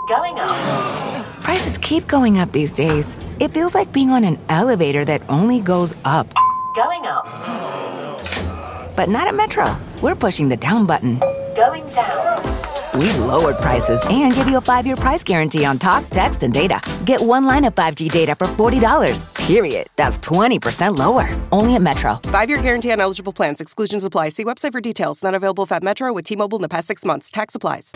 Going up. Prices keep going up these days. It feels like being on an elevator that only goes up. Going up. But not at Metro. We're pushing the down button. Going down. We've lowered prices and give you a 5-year price guarantee on talk, text, and data. Get one line of 5G data for $40, period. That's 20% lower. Only at Metro. 5-year guarantee on eligible plans. Exclusions apply. See website for details. Not available at Metro with T-Mobile in the past 6 months. Tax applies.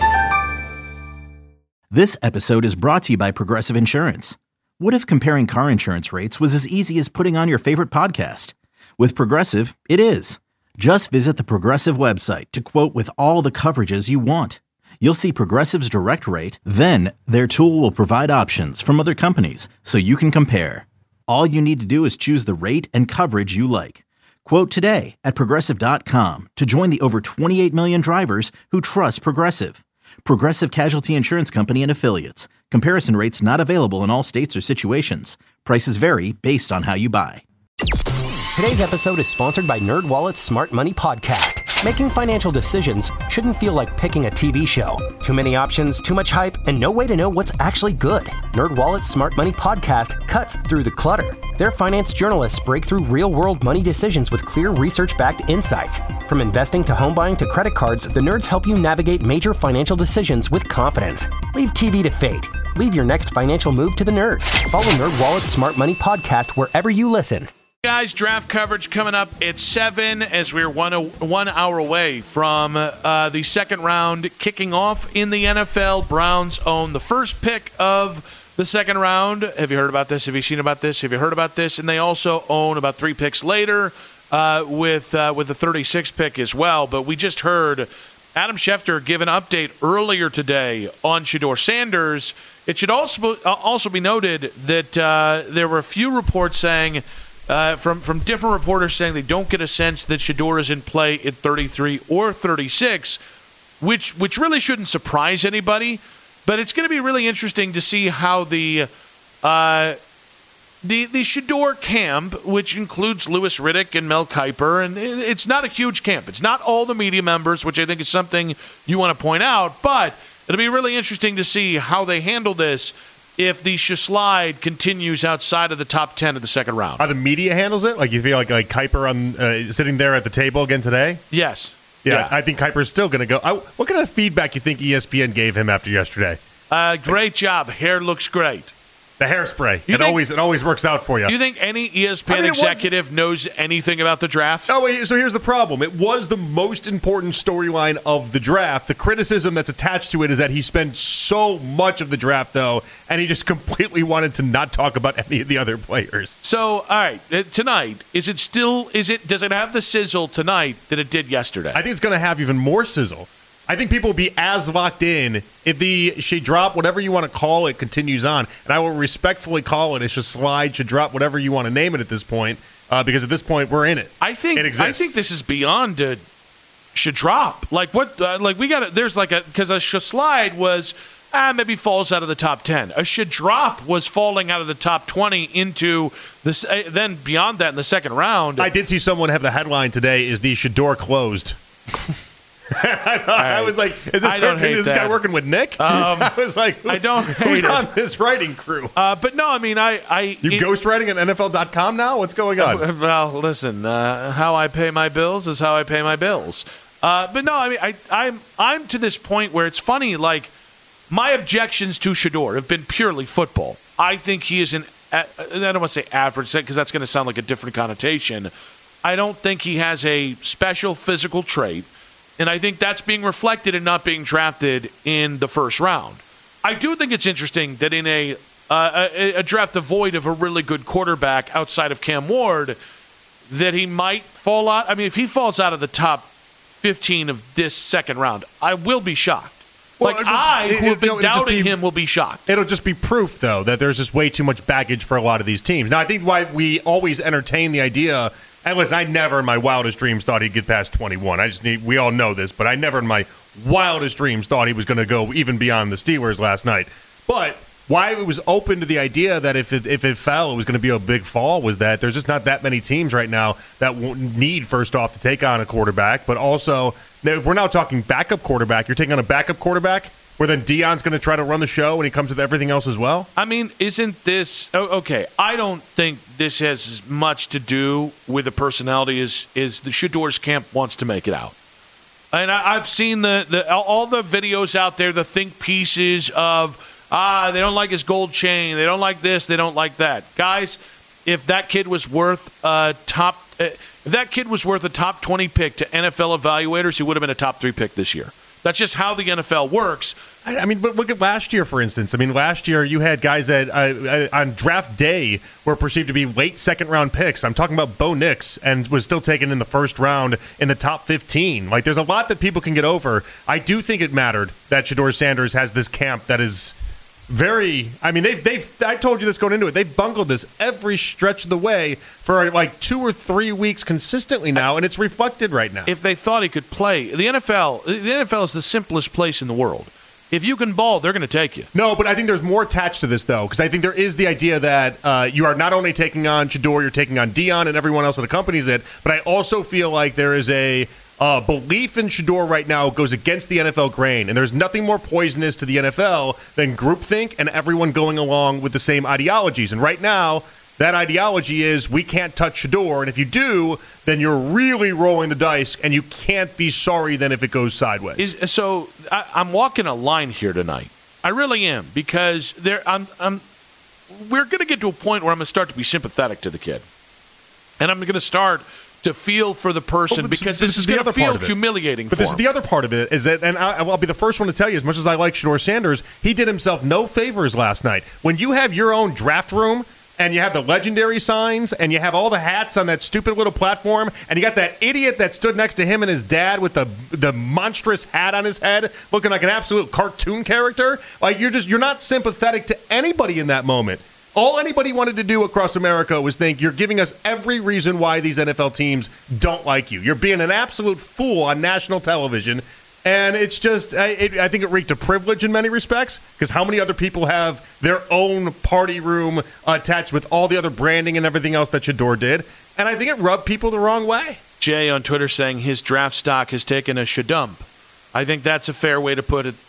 This episode is brought to you by Progressive Insurance. What if comparing car insurance rates was as easy as putting on your favorite podcast? With Progressive, it is. Just visit the Progressive website to quote with all the coverages you want. You'll see Progressive's direct rate, then their tool will provide options from other companies so you can compare. All you need to do is choose the rate and coverage you like. Quote today at Progressive.com to join the over 28 million drivers who trust Progressive. Progressive Casualty Insurance Company and Affiliates. Comparison rates not available in all states or situations. Prices vary based on how you buy. Today's episode is sponsored by NerdWallet's Smart Money Podcast. Making financial decisions shouldn't feel like picking a TV show. Too many options, too much hype, and no way to know what's actually good. NerdWallet's Smart Money Podcast cuts through the clutter. Their finance journalists break through real-world money decisions with clear research-backed insights. From investing to home buying to credit cards, the nerds help you navigate major financial decisions with confidence. Leave TV to fate. Leave your next financial move to the nerds. Follow NerdWallet's Smart Money Podcast wherever you listen. Guys, draft coverage coming up at 7 as we're 1 hour away from the second round kicking off in the NFL. Browns own the first pick of the second round. Have you heard about this? Have you seen about this? Have you heard about this? And they also own about 3 picks later with the 36th pick as well. But we just heard Adam Schefter give an update earlier today on Shedeur Sanders. It should also be noted that there were a few reports saying from different reporters saying they don't get a sense that Shedeur is in play at 33 or 36, which really shouldn't surprise anybody. But it's going to be really interesting to see how the Shedeur camp, which includes Louis Riddick and Mel Kiper, and it's not a huge camp. It's not all the media members, which I think is something you want to point out. But it'll be really interesting to see how they handle this if the slide continues outside of the top 10 of the second round. How the media handles it? Like you feel like Kiper on sitting there at the table again today? Yes. Yeah. I think Kiper's still going to go. What kind of feedback you think ESPN gave him after yesterday? Great job. Hair looks great. The hairspray. It always works out for you. You think any ESPN executive knows anything about the draft? Oh, wait, so here's the problem. It was the most important storyline of the draft. The criticism that's attached to it is that he spent so much of the draft, though, and he just completely wanted to not talk about any of the other players. So, all right, tonight, does it have the sizzle tonight that it did yesterday? I think it's going to have even more sizzle. I think people will be as locked in if the Shedrop, whatever you want to call it, continues on. And I will respectfully call it a slide, Shedrop, whatever you want to name it at this point, because at this point we're in it. I think it exists. I think this is beyond a Shedrop. Like what? Like we got it. There's like because a slide was maybe falls out of the top 10. A Shedrop was falling out of the top 20 into this. Then beyond that in the second round, I did see someone have the headline today: "Is the Shedeur closed?" I was like, is this guy working with Nick? I was like, I don't hate who's it. on this writing crew? But no, I mean, You ghostwriting at NFL.com now? What's going on? Well, listen, how I pay my bills is how I pay my bills. But no, I mean, I'm to this point where it's funny, like, my objections to Shedeur have been purely football. I think he is I don't want to say average, because that's going to sound like a different connotation. I don't think he has a special physical trait. And I think that's being reflected in not being drafted in the first round. I do think it's interesting that in a draft devoid of a really good quarterback outside of Cam Ward, that he might fall out. I mean, if he falls out of the top 15 of this second round, I will be shocked. Who have been doubting him, will be shocked. It'll just be proof, though, that there's just way too much baggage for a lot of these teams. Now, I think why we always entertain the idea. And listen, I never in my wildest dreams thought he'd get past 21. We all know this, but I never in my wildest dreams thought he was going to go even beyond the Steelers last night. But why it was open to the idea that if it fell, it was going to be a big fall was that there's just not that many teams right now that need, first off, to take on a quarterback. But also, if we're now talking backup quarterback, you're taking on a backup quarterback where then Deion's going to try to run the show when he comes with everything else as well? I mean, isn't this okay? I don't think this has as much to do with the personality as the Shedor's camp wants to make it out. And I've seen all the videos out there, the think pieces of they don't like his gold chain, they don't like this, they don't like that. Guys, if that kid was worth a top 20 pick to NFL evaluators, he would have been a top 3 pick this year. That's just how the NFL works. I mean, but look at last year, for instance. I mean, last year you had guys that on draft day were perceived to be late second-round picks. I'm talking about Bo Nix, and was still taken in the first round in the top 15. Like, there's a lot that people can get over. I do think it mattered that Shedeur Sanders has this camp that is very. I mean, I told you this going into it. They've bungled this every stretch of the way for like 2 or 3 weeks consistently now, and it's reflected right now. If they thought he could play, the NFL is the simplest place in the world. If you can ball, they're going to take you. No, but I think there's more attached to this, though, because I think there is the idea that you are not only taking on Shedeur, you're taking on Deion and everyone else that accompanies it, but I also feel like there is a belief in Shedeur right now goes against the NFL grain, and there's nothing more poisonous to the NFL than groupthink and everyone going along with the same ideologies. And right now, that ideology is we can't touch Shedeur, and if you do, then you're really rolling the dice, and you can't be sorry then if it goes sideways. So I'm walking a line here tonight. I really am, because we're going to get to a point where I'm going to start to be sympathetic to the kid, and I'm going to start to feel for the person, because this is going to feel humiliating for him. But this is the other part of it, is that, and I'll be the first one to tell you, as much as I like Shedeur Sanders, he did himself no favors last night. When you have your own draft room, and you have the legendary signs, and you have all the hats on that stupid little platform, and you got that idiot that stood next to him and his dad with the monstrous hat on his head, looking like an absolute cartoon character, like you're not sympathetic to anybody in that moment. All anybody wanted to do across America was think, you're giving us every reason why these NFL teams don't like you. You're being an absolute fool on national television. And it's just, I think it reeked of privilege in many respects, because how many other people have their own party room attached with all the other branding and everything else that Shedeur did? And I think it rubbed people the wrong way. Jay on Twitter saying his draft stock has taken a shadump. I think that's a fair way to put it.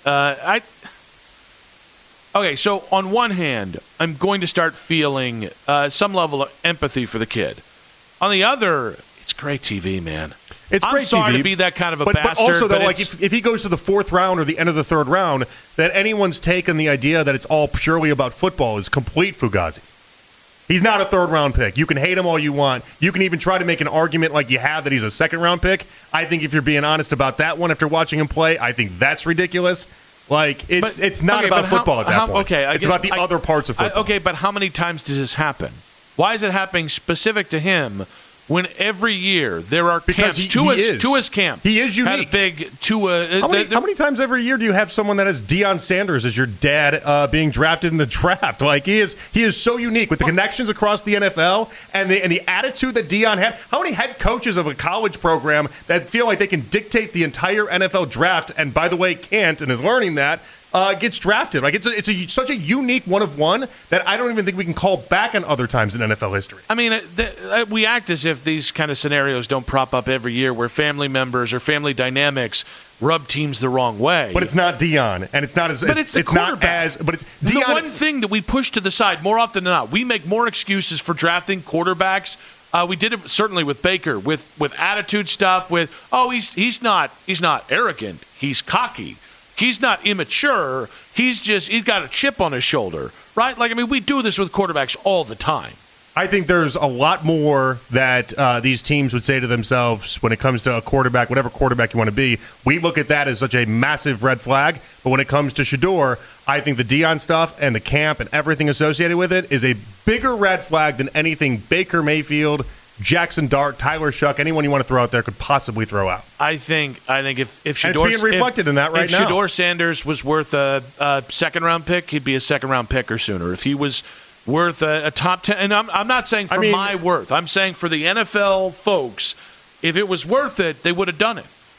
Okay, so on one hand, I'm going to start feeling some level of empathy for the kid. On the other, it's great TV, man. It's great I'm sorry TV, to be that kind of a but bastard. Also, though, like if he goes to the 4th round or the end of the 3rd round, that anyone's take on the idea that it's all purely about football is complete fugazi. He's not a 3rd-round pick. You can hate him all you want. You can even try to make an argument like you have that he's a 2nd-round pick. I think if you're being honest about that one after watching him play, I think that's ridiculous. Like, it's not about football at that point. Okay, it's about the other parts of football. Okay, but how many times does this happen? Why is it happening specific to him when every year there are camps? Tua's camp. He is unique. Had a big Tua. How many times every year do you have someone that has Deion Sanders as your dad being drafted in the draft? Like, he is so unique with the connections across the NFL and the attitude that Deion had. How many head coaches of a college program that feel like they can dictate the entire NFL draft, and by the way can't, and is learning that, gets drafted? Like, it's such a unique one of one that I don't even think we can call back on other times in NFL history. I mean, we act as if these kind of scenarios don't prop up every year where family members or family dynamics rub teams the wrong way. But it's not Deion, and it's not as. But it's not as. But it's Deion. The one thing that we push to the side more often than not, we make more excuses for drafting quarterbacks. We did it certainly with Baker, with attitude stuff. With he's not arrogant. He's cocky. He's not immature. He's got a chip on his shoulder, right? Like, I mean, we do this with quarterbacks all the time. I think there's a lot more that these teams would say to themselves when it comes to a quarterback, whatever quarterback you want to be. We look at that as such a massive red flag. But when it comes to Shedeur, I think the Deion stuff and the camp and everything associated with it is a bigger red flag than anything Baker Mayfield, Jackson Dart, Tyler Shuck, anyone you want to throw out there could possibly throw out. I think if Shedeur, and it's being reflected in that right now. If Shedeur Sanders was worth a 2nd-round pick, he'd be a 2nd-round pick or sooner. If he was worth a top 10, and I'm not saying my worth. I'm saying for the NFL folks, if it was worth it, they would have done it.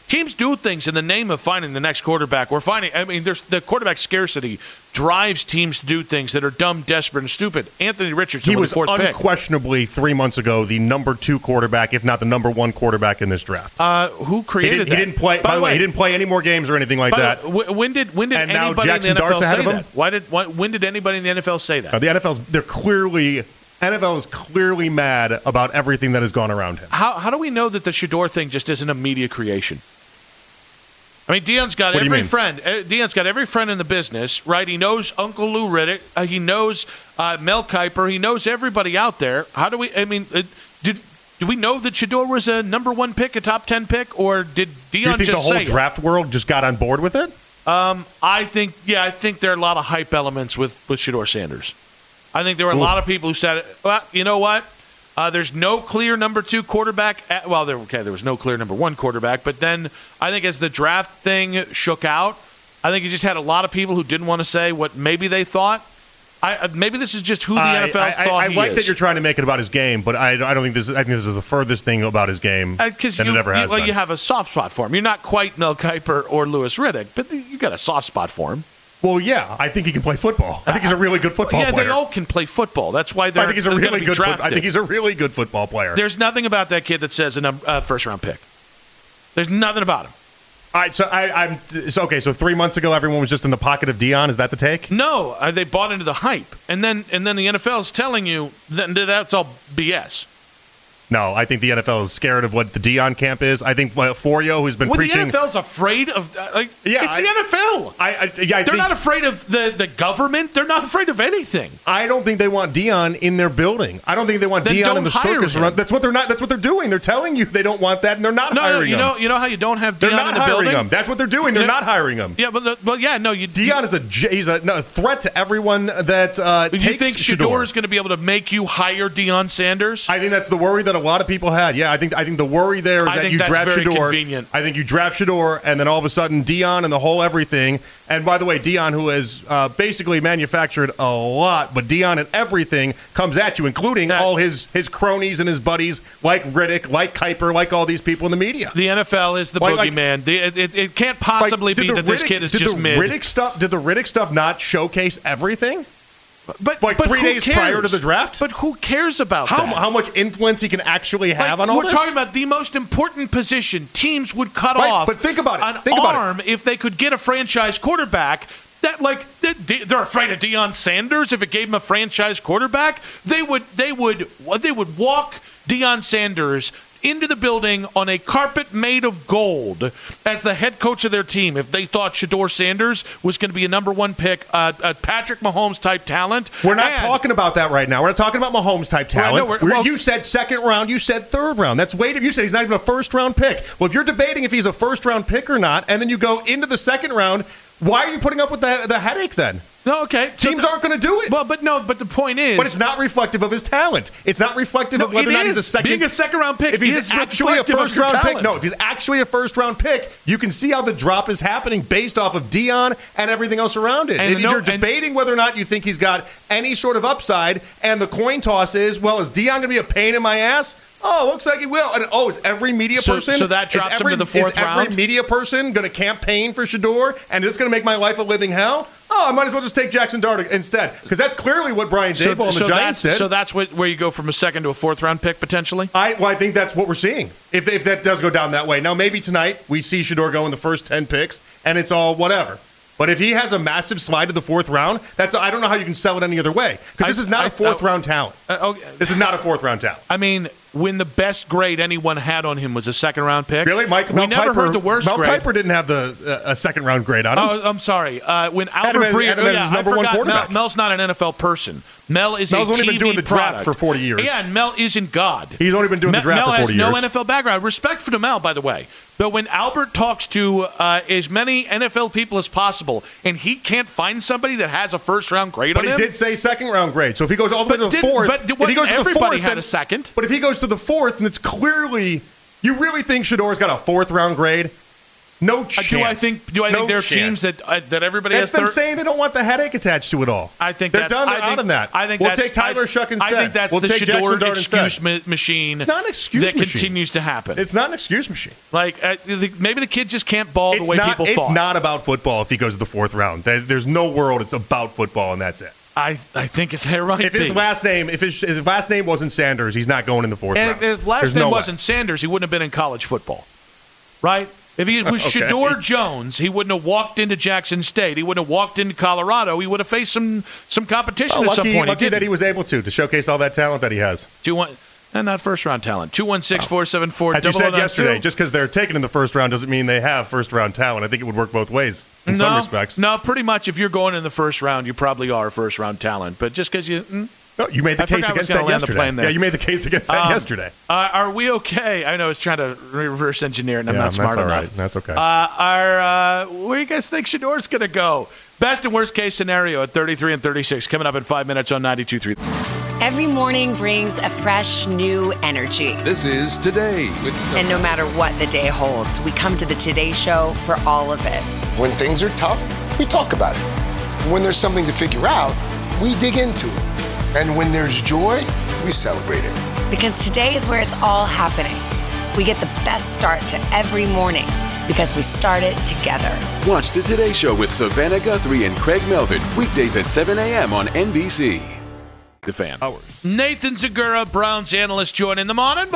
Teams do things in the name of finding the next quarterback. There's the quarterback scarcity drives teams to do things that are dumb, desperate, and stupid. Anthony Richardson he was the fourth unquestionably 3 months ago the number 2 quarterback, if not the number 1 quarterback in this draft. Who created that? He didn't play. By the way, he didn't play any more games or anything like that. When did and anybody now in the Jackson NFL Dart's ahead say of him? that? When did anybody in the NFL say that? NFL is clearly mad about everything that has gone around him. How do we know that the Shedeur thing just isn't a media creation? I mean, Deion's got every friend. Deion's got every friend in the business, right? He knows Uncle Lou Riddick. He knows Mel Kiper. He knows everybody out there. How do we? I mean, do we know that Shedeur was a number 1 pick, a top 10 pick, or did Deion just say the whole draft world just got on board with it? I think there are a lot of hype elements with Shedeur Sanders. I think there were a lot of people who said, well, you know what? There's no clear number 2 quarterback. There was no clear number 1 quarterback. But then I think as the draft thing shook out, I think you just had a lot of people who didn't want to say what maybe they thought. Maybe this is just who the NFL's thought he is. I like that you're trying to make it about his game, but I don't think this. I think this is the furthest thing about his game than it ever has been. You have a soft spot for him. You're not quite Mel Kiper or Louis Riddick, but you got a soft spot for him. Well, yeah, I think he can play football. I think he's a really good football player. Yeah, they all can play football. That's why they're going to be drafted. I think he's a really good football player. There's nothing about that kid that says a first-round pick. There's nothing about him. All right, so 3 months ago, everyone was just in the pocket of Deion. Is that the take? No, they bought into the hype, and then the NFL is telling you that's all BS. No, I think the NFL is scared of what the Deion camp is. I think Florio, who's been preaching... the NFL's afraid of... it's the NFL. They're not afraid of the government. They're not afraid of anything. I don't think they want Deion in their building. I don't think they want Deion in the circus. That's what they're not. That's what they're doing. They're telling you they don't want that, and they're not hiring him. You know how you don't have Deion in the building? They're not hiring him. That's what they're doing. They're not hiring him. Yeah, Deion is a threat to everyone that takes you think Shedeur is going to be able to make you hire Deion Sanders? I think that's the worry that a lot of people had. Yeah, I think the worry there is that you draft Shedeur. Convenient. I think you draft Shedeur, and then all of a sudden Deion and the whole everything. And by the way, Deion, who has basically manufactured a lot, but Deion and everything comes at you, including all his cronies and his buddies, like Riddick, like Kiper, like all these people in the media. The NFL is the boogeyman. It can't possibly be that this kid is just mid. Did the Riddick stuff not showcase everything? But 3 days prior to the draft? But who cares about that? How much influence he can actually have on all this? We're talking about the most important position. Teams would cut off but think about it. An arm if they could get a franchise quarterback. They're afraid of Deion Sanders. If it gave him a franchise quarterback, they would walk Deion Sanders into the building on a carpet made of gold as the head coach of their team if they thought Shedeur Sanders was going to be a number 1 pick, a Patrick Mahomes type talent. We're not talking about that right now. We're not talking about Mahomes type talent. You said second round. You said third round. That's way. You said he's not even a first round pick. Well, if you're debating if he's a first round pick or not, and then you go into the second round, why are you putting up with the headache then? No, okay. Teams aren't going to do it. Well, but the point is... But it's not reflective of his talent. It's not reflective of whether or not he's a second... Being a second-round pick if he's actually a first-round pick... No, if he's actually a first-round pick, you can see how the drop is happening based off of Deion and everything else around it. If you're debating whether or not you think he's got any sort of upside, and the coin toss is, well, is Deion going to be a pain in my ass? Oh, looks like he will. And is every media person... So that drops him to the fourth round? Is every media person going to campaign for Shedeur, and it's going to make my life a living hell? Oh, I might as well just take Jackson Dart instead, because that's clearly what Brian Daboll and the Giants did. So that's where you go from a second to a fourth-round pick, potentially? I think that's what we're seeing, if that does go down that way. Now, maybe tonight we see Shedeur go in the first 10 picks, and it's all whatever. But if he has a massive slide to the fourth round, I don't know how you can sell it any other way, because this is not a fourth-round talent. This is not a fourth-round talent. I mean... when the best grade anyone had on him was a second-round pick. Really? We never heard the worst grade. Mel Kiper didn't have a second-round grade on him. Oh, I'm sorry. When Albert Breer... number 1 quarterback. Mel's not an NFL person. Mel's only been doing the draft for 40 years. Yeah, and Mel isn't God. He's only been doing the draft for 40 years. Mel has no NFL background. Respect for Mel, by the way. But when Albert talks to as many NFL people as possible, and he can't find somebody that has a first-round grade on him... But he did say second-round grade. So if he goes all the way to the fourth... But everybody had a second. But if he goes to the fourth, and it's clearly... You really think Shedor's got a fourth-round grade? No chance. Do I think there are teams that everybody That's has? them saying they don't want the headache attached to it all. I think they're done. They're out on that. I think we'll take Tyler Shuck instead. I think that's we'll the take Shedeur Jackson excuse machine. It's not an excuse that machine. continues to happen. It's not an excuse machine. Like maybe the kid just can't ball the way people thought. It's not about football if he goes to the fourth round. There's no world it's about football, and that's it. I think they're right. If his last name wasn't Sanders, he's not going in the fourth round. If his last name wasn't Sanders, he wouldn't have been in college football, right? If he was Shedeur Jones, he wouldn't have walked into Jackson State. He wouldn't have walked into Colorado. He would have faced some competition at some point. Lucky that he was able to showcase all that talent that he has. Not first-round talent. 216-474-0092. As you said yesterday, just because they're taken in the first round doesn't mean they have first-round talent. I think it would work both ways in some respects. No, pretty much if you're going in the first round, you probably are a first-round talent. But just because you... No, you made the case against that yesterday. Yeah, you made the case against that yesterday. Are we okay? I know I was trying to reverse engineer it, and I'm not smart enough. Right. That's okay. Where do you guys think Shedeur's going to go? Best and worst case scenario at 33 and 36. Coming up in 5 minutes on 92.3. Every morning brings a fresh, new energy. This is Today. And no matter what the day holds, we come to the Today Show for all of it. When things are tough, we talk about it. When there's something to figure out, we dig into it. And when there's joy, we celebrate it. Because today is where it's all happening. We get the best start to every morning because we start it together. Watch the Today Show with Savannah Guthrie and Craig Melvin. Weekdays at 7 a.m. on NBC. The Fan. Nathan Zegura, Browns analyst, joining the Morning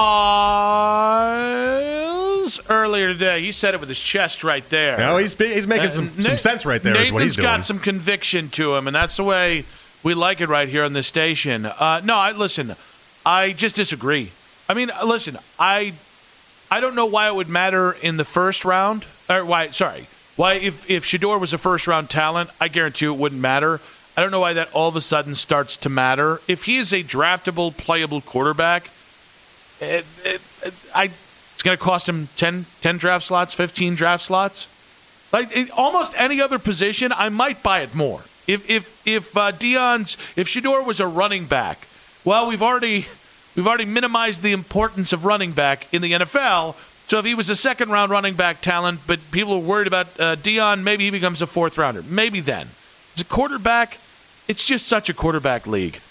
Boys earlier today. He said it with his chest right there. No, he's making some sense right there. Nathan's is what he's doing. got some conviction to him, and that's the way we like it right here on this station. Listen, I just disagree. I mean, listen, I don't know why it would matter in the first round. Why if Shedeur was a first-round talent, I guarantee you it wouldn't matter. I don't know why that all of a sudden starts to matter. If he is a draftable, playable quarterback, it's going to cost him 10 draft slots, 15 draft slots. Like almost any other position, I might buy it more. If Shedeur was a running back, well, we've already minimized the importance of running back in the NFL. So if he was a second-round running back talent, but people are worried about Deion, maybe he becomes a fourth-rounder. Maybe then. As a quarterback, it's just such a quarterback league.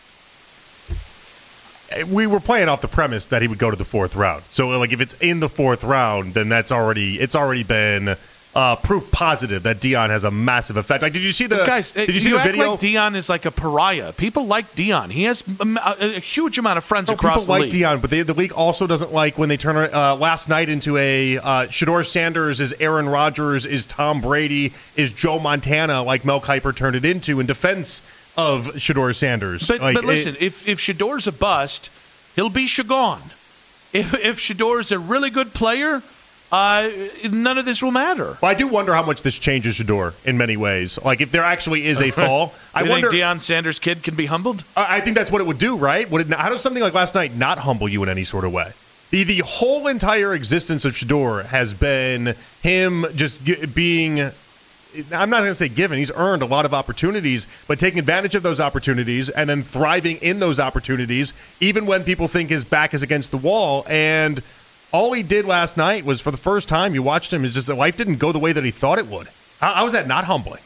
We were playing off the premise that he would go to the fourth round. So, like, if it's in the fourth round, then it's already been proof positive that Deion has a massive effect. Like, did you see the video? Like Deion is like a pariah. People like Deion. He has a huge amount of friends across the league. People like Deion, but the league also doesn't like when they turn last night into a Shedeur Sanders is Aaron Rodgers, is Tom Brady, is Joe Montana, like Mel Kiper turned it into in defense of Shedeur Sanders. But listen, if Shedeur's a bust, he'll be Shagon. If Shedeur's a really good player, none of this will matter. Well, I do wonder how much this changes Shedeur in many ways. Like, if there actually is a fall, I wonder. Think Deion Sanders' kid can be humbled? I think that's what it would do, right? How does something like last night not humble you in any sort of way? The whole entire existence of Shedeur has been him just being. I'm not going to say given. He's earned a lot of opportunities, but taking advantage of those opportunities and then thriving in those opportunities, even when people think his back is against the wall. And all he did last night was, for the first time you watched him, is just that life didn't go the way that he thought it would. How is that not humbling?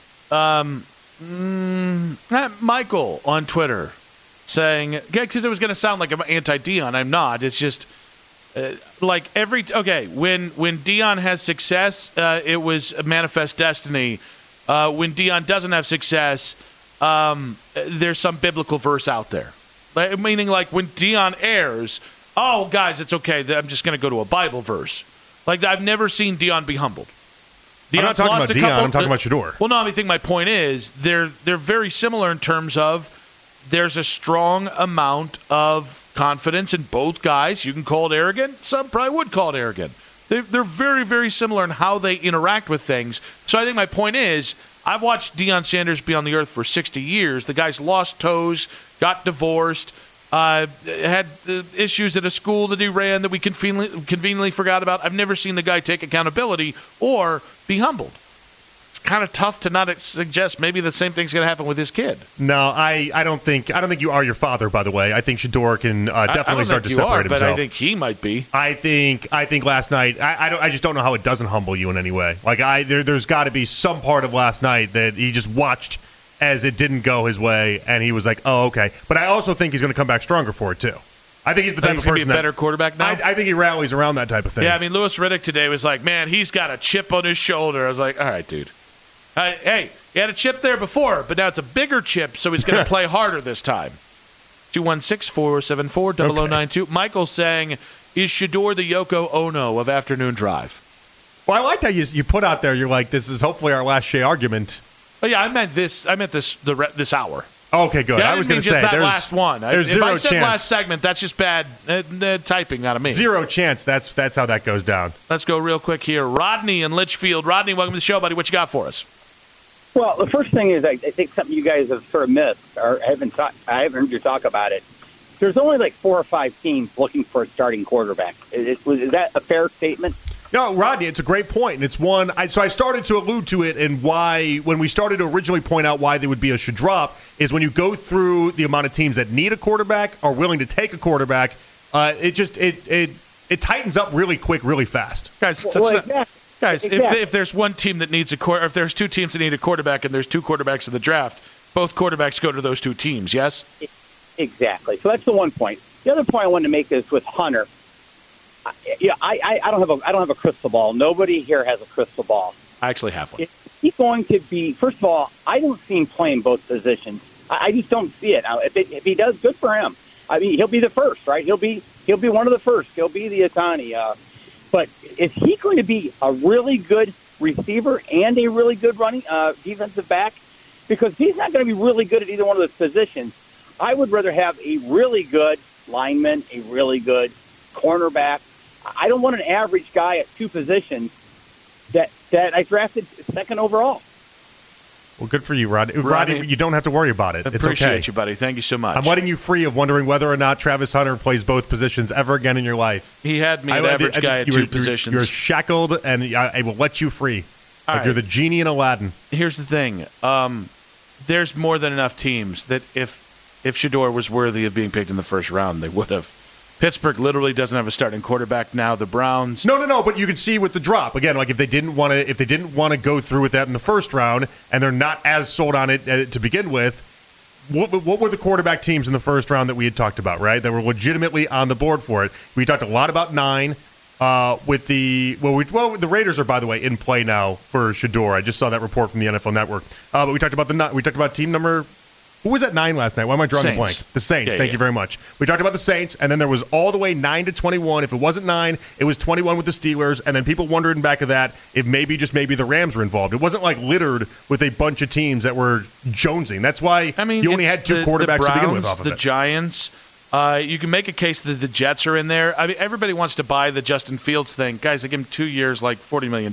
Michael on Twitter saying, because it was going to sound like I'm anti-Deion. I'm not. It's just when Deion has success, it was a manifest destiny. When Deion doesn't have success, there's some biblical verse out there. Meaning, like, when Deion errs, oh, guys, it's okay. I'm just going to go to a Bible verse. Like, I've never seen Deion be humbled. I'm not talking about Deion. I'm talking about Shedeur. Well, no, I think my point is they're very similar in terms of there's a strong amount of confidence in both guys. You can call it arrogant. Some probably would call it arrogant. They're very, very similar in how they interact with things. So I think my point is I've watched Deion Sanders be on the earth for 60 years. The guy's lost toes, got divorced, had issues at a school that he ran that we conveniently forgot about. I've never seen the guy take accountability or be humbled. it's kind of tough to not suggest maybe the same thing's going to happen with his kid. No, I don't think you are your father. By the way, I think Shedeur can definitely start to separate himself. But I think he might be. I think last night. I just don't know how it doesn't humble you in any way. Like there's got to be some part of last night that he just watched as it didn't go his way, and he was like, "Oh, okay." But I also think he's going to come back stronger for it too. I think he's the type of person be a better quarterback now. I think he rallies around that type of thing. Yeah, I mean, Louis Riddick today was like, "Man, he's got a chip on his shoulder." I was like, "All right, dude. Hey, he had a chip there before, but now it's a bigger chip, so he's going to play harder this time." 216-474-0092. Michael saying, "Is Shedeur the Yoko Ono of afternoon drive?" Well, I liked how you put out there. You're like, "This is hopefully our last Shea argument." Oh yeah, I meant this this hour. Okay, good. Yeah, I was going to say that last one. There's if zero I said chance. last segment, that's just bad typing out of me. Zero chance. That's how that goes down. Let's go real quick here. Rodney in Litchfield. Rodney, welcome to the show, buddy. What you got for us? Well, the first thing is I think something you guys have sort of missed, or I haven't heard you talk about it. There's only like 4 or 5 teams looking for a starting quarterback. Is that a fair statement? No, Rodney, it's a great point, and it's one. So I started to allude to it, and why when we started to originally point out why there would be a should drop is when you go through the amount of teams that need a quarterback, are willing to take a quarterback, it tightens up really quick, really fast. Guys, if there's one team that needs if there's 2 teams that need a quarterback, and there's 2 quarterbacks in the draft, both quarterbacks go to those 2 teams. Yes, exactly. So that's the one point. The other point I wanted to make is with Hunter. I don't have a crystal ball. Nobody here has a crystal ball. I actually have one. He's going to be, first of all, I don't see him playing both positions. I just don't see it. Now, if he does, good for him. I mean, he'll be the first, right? He'll be one of the first. He'll be the Otani. But is he going to be a really good receiver and a really good running defensive back? Because he's not going to be really good at either one of those positions. I would rather have a really good lineman, a really good cornerback. I don't want an average guy at 2 positions that I drafted 2nd overall. Well, good for you, Rodney. Rodney, you don't have to worry about it. Appreciate it's okay. you, buddy. Thank you so much. I'm letting you free of wondering whether or not Travis Hunter plays both positions ever again in your life. He had me an average guy at 2 positions. You're shackled, and I will let you free. You're the genie in Aladdin. Here's the thing. There's more than enough teams that if Shedeur was worthy of being picked in the first round, they would have. Pittsburgh literally doesn't have a starting quarterback now. The Browns. No. But you can see with the drop again, like if they didn't want to go through with that in the first round, and they're not as sold on it to begin with. What were the quarterback teams in the first round that we had talked about? Right, that were legitimately on the board for it. We talked a lot about 9. With the the Raiders are, by the way, in play now for Shedeur. I just saw that report from the NFL Network. But we talked about team number. Who was at 9 last night? Why am I drawing a blank? The Saints. Thank you very much. We talked about the Saints, and then there was all the way 9 to 21. If it wasn't 9, it was 21 with the Steelers, and then people wondered in back of that if maybe the Rams were involved. It wasn't like littered with a bunch of teams that were jonesing. That's why you only had 2 quarterbacks the Browns, to begin with off of the it. Giants. You can make a case that the Jets are in there. I mean, everybody wants to buy the Justin Fields thing. Guys, they give him 2 years, like $40 million.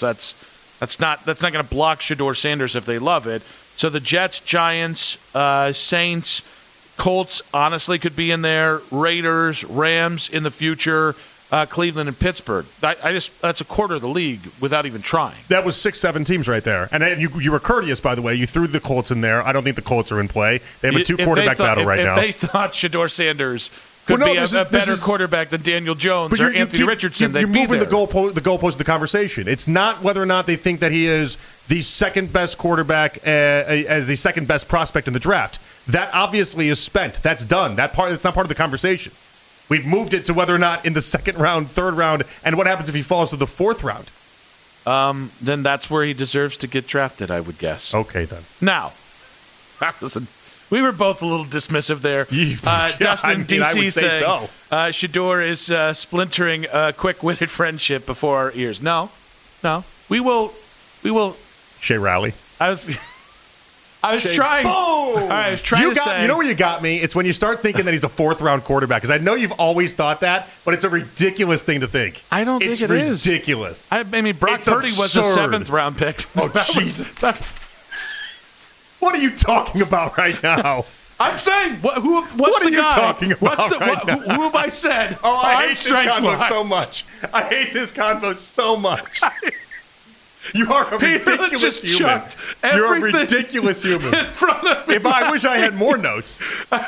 That's not going to block Shedeur Sanders if they love it. So the Jets, Giants, Saints, Colts honestly could be in there. Raiders, Rams in the future, Cleveland and Pittsburgh. That's a quarter of the league without even trying. That was 6-7 teams right there. And you were courteous, by the way. You threw the Colts in there. I don't think the Colts are in play. They have a 2-quarterback battle right now. If they thought Shedeur Sanders could be a better quarterback than Daniel Jones or Anthony Richardson, they'd be there. You're moving the goalpost of the conversation. It's not whether or not they think that he is the second best quarterback as the second best prospect in the draft. That obviously is spent. That's done. That's not part of the conversation. We've moved it to whether or not in the 2nd round, 3rd round, and what happens if he falls to the 4th round. Then that's where he deserves to get drafted, I would guess. Okay, then. Now, listen, we were both a little dismissive there. Dustin DC saying so. Shedeur is splintering a quick-witted friendship before our ears. No. We will. Shea Rally. I was trying. Boom! All right, I was trying to say. You know where you got me? It's when you start thinking that he's a 4th-round quarterback. Because I know you've always thought that, but it's a ridiculous thing to think. I don't think it is. It's ridiculous. I mean, Brock Purdy was a 7th-round pick. Oh, Jesus. What are you talking about right now? I'm saying, what are you talking about right now? Who have I said? I hate this convo so much. You are a ridiculous just human. chucked You're a everything ridiculous human. in front of me. If I wish I had more notes.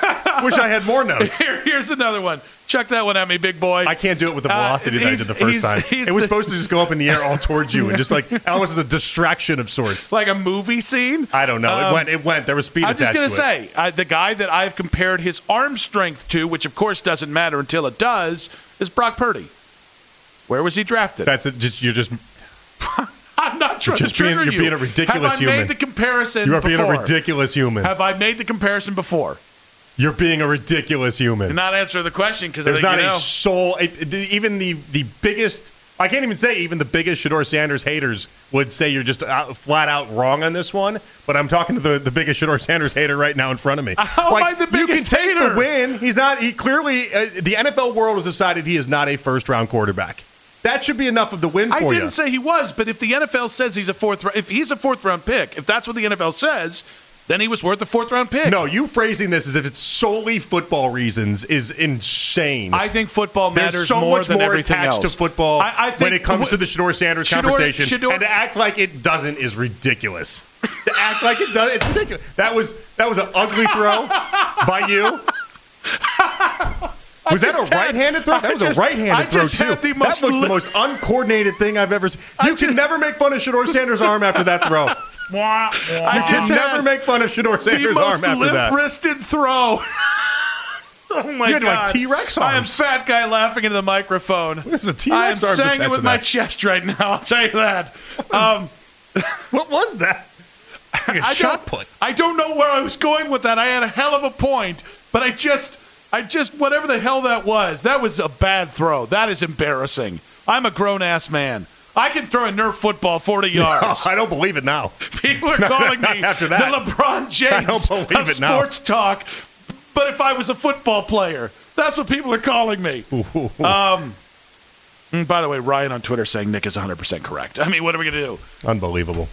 Here's another one. Chuck that one at me, big boy. I can't do it with the velocity that I did the first time. It was supposed to just go up in the air all towards you and just like almost as a distraction of sorts. Like a movie scene? I don't know. It went. There was speed I'm attached to it. just going to say, the guy that I've compared his arm strength to, which of course doesn't matter until it does, is Brock Purdy. Where was he drafted? That's it. You're just... I'm not trying to trigger You're you. being a ridiculous human. Have I made the comparison You are before? being a ridiculous human. Have I made the comparison before? You're being a ridiculous human. You're not answering the question because there's not a soul. Even the biggest, I can't even say even the biggest Shedeur Sanders haters would say you're just flat out wrong on this one. But I'm talking to the biggest Shedeur Sanders hater right now in front of me. How am I the biggest hater? You can take hater? the win. He's not. He clearly the NFL world has decided he is not a first round quarterback. That should be enough of the win for you. I didn't say he was, but if the NFL says he's a fourth round pick, if that's what the NFL says, then he was worth a fourth round pick. No, you phrasing this as if it's solely football reasons is insane. I think football matters There's so more much than more everything attached else. to football I think when it comes to the Shedeur Sanders conversation. Shedeur, and to act like it doesn't is ridiculous. To act like it does, it's ridiculous. That was an ugly throw by you. Was that a right-handed throw? That was a right-handed throw, too. That looked the most uncoordinated thing I've ever seen. You can never make fun of Shedeur Sanders' arm after that throw. You can never make fun of Shedeur Sanders' arm after that. The most limp-wristed throw. Oh, my you had God. like T-Rex arms. I am fat guy laughing into the microphone. What's the T-Rex I am arms saying attached it with to my that? chest right now. I'll tell you that. What was that? Like a shot put. I don't know where I was going with that. I had a hell of a point, but I just whatever the hell that was a bad throw. That is embarrassing. I'm a grown-ass man. I can throw a Nerf football 40 yards. No, I don't believe it now. People are calling me after that. the LeBron James of sports talk. But if I was a football player, that's what people are calling me. By the way, Ryan on Twitter saying Nick is 100% correct. I mean, what are we going to do? Unbelievable.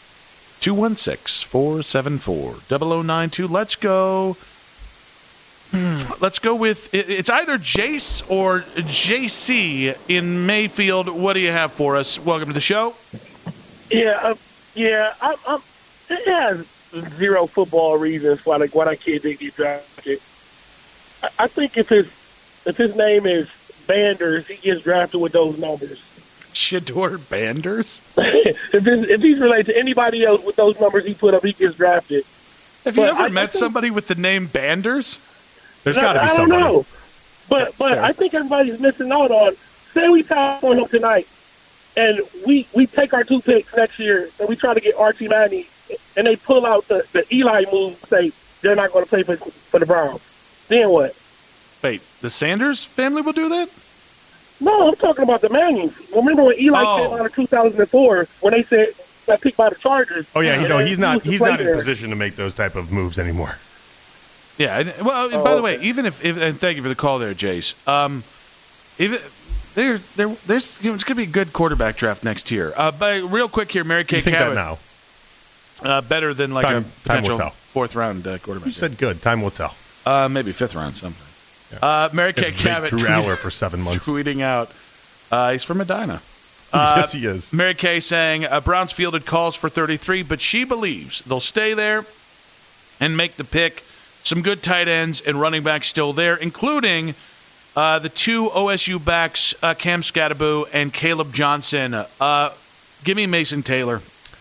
216-474-0092. Let's go. Let's go with it's either Jace or JC in Mayfield. What do you have for us? Welcome to the show. I'm it has zero football reasons why that kid didn't get drafted. I think if his name is Banders, he gets drafted with those numbers. Shedeur Banders? if he's related to anybody else with those numbers he put up, he gets drafted. Have you ever met somebody with the name Banders? There's got to be somebody. I don't know. But I think everybody's missing out on, say we tie on him tonight, and we take our 2 picks next year, and we try to get Archie Manning, and they pull out the Eli move and say they're not going to play for the Browns. Then what? Wait, the Sanders family will do that? No, I'm talking about the Mannings. Remember when Eli came out of 2004 when they said got picked by the Chargers? Oh yeah, he's not in position to make those type of moves anymore. Yeah. Well, by the way, even if and thank you for the call there, Jace. Even there's it's going to be a good quarterback draft next year. But real quick here, Mary Kay You think Cabot, that now? Better than like Time a potential will tell. fourth round quarterback. You said good. Time will tell. Maybe fifth round sometime. Yeah. Mary Kay Cabot Drew Aller for 7 months. Tweeting out, he's from Medina. Yes, he is. Mary Kay saying, Browns fielded calls for 33, but she believes they'll stay there and make the pick. Some good tight ends and running backs still there, including the 2 OSU backs, Cam Scatterbo and Caleb Johnson. Give me Mason Taylor.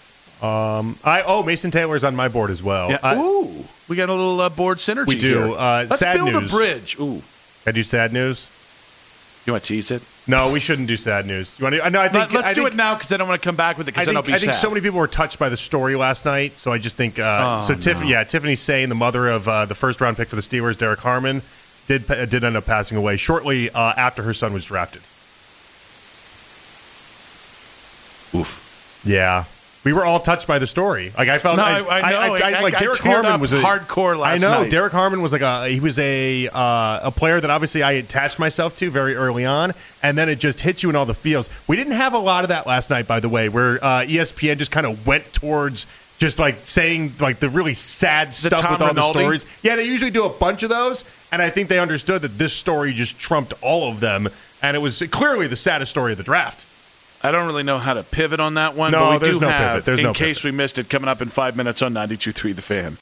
Mason Taylor's on my board as well. Yeah. Ooh, we got a little board synergy. We do. Here. Let's sad build news. a bridge. Ooh, I do sad news. You want to tease it? No, we shouldn't do sad news. You want to? No, I think let's do it now because I don't want to come back with it because then I'll be sad. I think so many people were touched by the story last night, so I just think Tiffany Saying, the mother of the first round pick for the Steelers, Derek Harmon, did end up passing away shortly after her son was drafted. Oof. Yeah. We were all touched by the story. Like I felt, I know. Derek Harmon was hardcore last night. I know Derek Harmon was he was a player that obviously I attached myself to very early on, and then it just hit you in all the feels. We didn't have a lot of that last night, by the way, where ESPN just kind of went towards just like saying like the really sad stuff Tom with all Rinaldi? the stories. Yeah, they usually do a bunch of those, and I think they understood that this story just trumped all of them, and it was clearly the saddest story of the draft. I don't really know how to pivot on that one, No, but we there's do no have, pivot. There's in no case pivot. we missed it, coming up in 5 minutes on 92.3 The Fan.